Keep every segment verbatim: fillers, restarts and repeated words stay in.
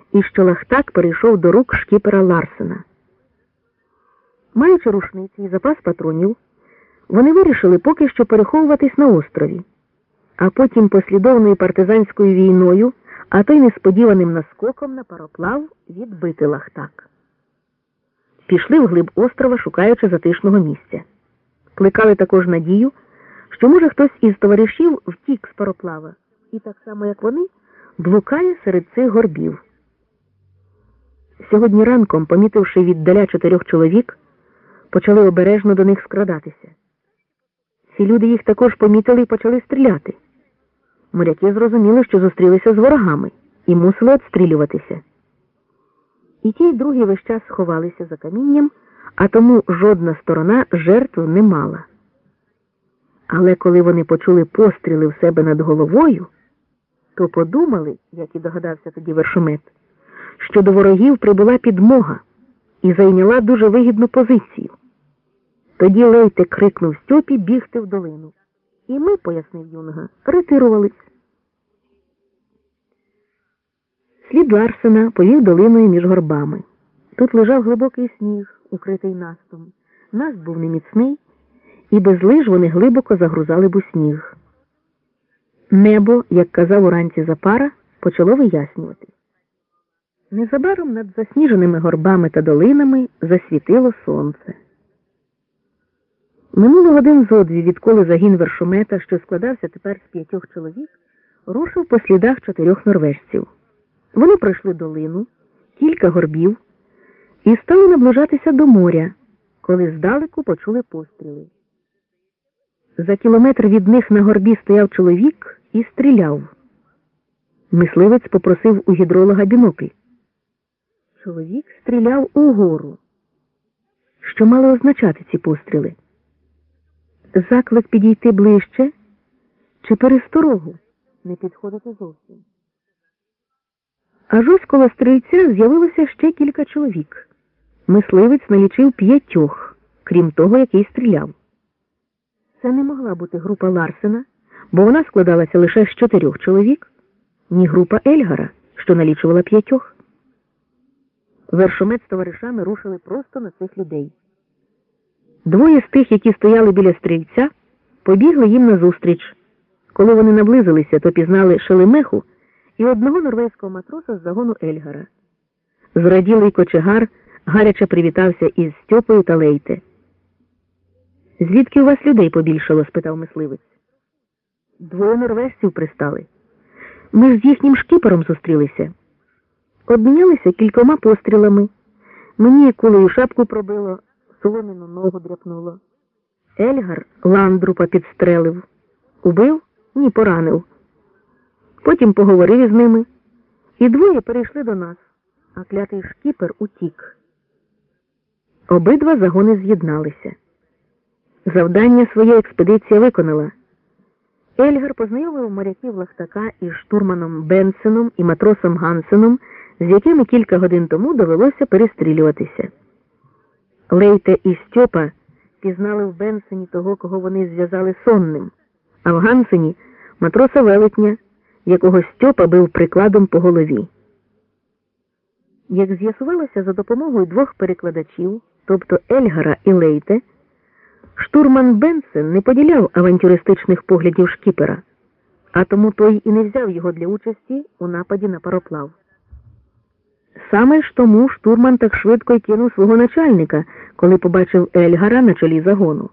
і що Лахтак перейшов до рук шкіпера Ларсена. Маючи рушниці і запас патронів, вони вирішили поки що переховуватись на острові, а потім послідовною партизанською війною, а то й несподіваним наскоком на пароплав відбити Лахтак. Пішли вглиб острова, шукаючи затишного місця. Плекали також надію, що, може, хтось із товаришів втік з пароплава і, так само як вони, блукає серед цих горбів. Сьогодні ранком, помітивши віддаля чотирьох чоловік, почали обережно до них скрадатися. Ці люди їх також помітили і почали стріляти. Моряки зрозуміли, що зустрілися з ворогами і мусили відстрілюватися. І ті, й другі весь час сховалися за камінням, а тому жодна сторона жертв не мала. Але коли вони почули постріли в себе над головою, то подумали, як і догадався тоді Вершомет, що до ворогів прибула підмога і зайняла дуже вигідну позицію. Тоді Лейте крикнув Стьопі бігти в долину. І ми, пояснив Юнга, ретирувались. Слід Ларсена повів долиною між горбами. Тут лежав глибокий сніг, укритий настом. Наст був неміцний, і без лиж вони глибоко загрузали б у сніг. Небо, як казав уранці Запара, почало вияснювати. Незабаром над засніженими горбами та долинами засвітило сонце. Минуло годин зо дві, відколи загін Вершомета, що складався тепер з п'ятьох чоловік, рушив по слідах чотирьох норвежців. Вони пройшли долину, кілька горбів і стали наближатися до моря, коли здалеку почули постріли. За кілометр від них на горбі стояв чоловік і стріляв. Мисливець попросив у гідролога бінокль. Чоловік стріляв угору. Що мали означати ці постріли? Заклик підійти ближче чи пересторогу не підходити зовсім? Аж ось коло стрільця з'явилося ще кілька чоловік. Мисливець налічив п'ятьох, крім того, який стріляв. Це не могла бути група Ларсена, бо вона складалася лише з чотирьох чоловік, ні група Ельгара, що налічувала п'ятьох. Вершомет з товаришами рушили просто на цих людей. Двоє з тих, які стояли біля стрільця, побігли їм назустріч. Коли вони наблизилися, то пізнали Шелемеху і одного норвезького матроса з загону Ельгара. Зраділий кочегар гаряче привітався із Стьопою та Лейте. «Звідки у вас людей побільшало?» – спитав мисливець. «Двоє норвежців пристали. Ми ж з їхнім шкіпером зустрілися. Обмінялися кількома пострілами. Мені кулею шапку пробило, соломину ногу дряпнуло. Ельгар ландрупа підстрелив. Убив? Ні, поранив. Потім поговорив із ними. І двоє перейшли до нас, а клятий шкіпер утік». Обидва загони з'єдналися. Завдання своє експедиція виконала. Ельгар познайомив моряків Лахтака із штурманом Бенсеном і матросом Гансеном, з якими кілька годин тому довелося перестрілюватися. Лейте і Стьопа пізнали в Бенсені того, кого вони зв'язали сонним, а в Гансені – матроса Велетня, якого Стьопа бив прикладом по голові. Як з'ясувалося за допомогою двох перекладачів, тобто Ельгара і Лейте, штурман Бенсен не поділяв авантюристичних поглядів шкіпера, а тому той і не взяв його для участі у нападі на пароплав. Саме ж тому штурман так швидко й кинув свого начальника, коли побачив Ельгара на чолі загону.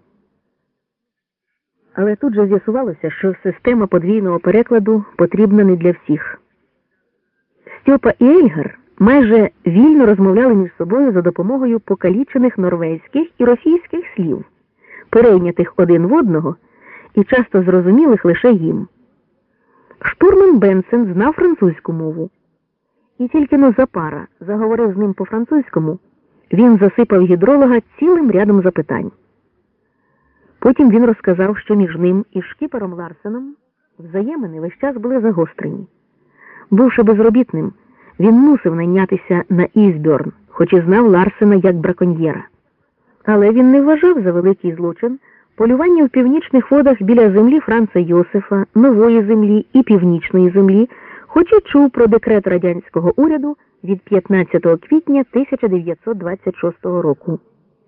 Але тут же з'ясувалося, що система подвійного перекладу потрібна не для всіх. Стьопа і Ельгар майже вільно розмовляли між собою за допомогою покалічених норвезьких і російських слів, перейнятих один в одного і часто зрозумілих лише їм. Штурман Бенсен знав французьку мову. І тільки но Запара заговорив з ним по-французькому, він засипав гідролога цілим рядом запитань. Потім він розказав, що між ним і шкіпером Ларсеном взаємини весь час були загострені. Бувши безробітним, він мусив найнятися на Ізбьорн, хоч і знав Ларсена як браконьєра. Але він не вважав за великий злочин полювання в північних водах біля землі Франца Йосифа, Нової землі і Північної землі, хоч і чув про декрет радянського уряду від п'ятнадцятого квітня тисяча дев'ятсот двадцять шостого року.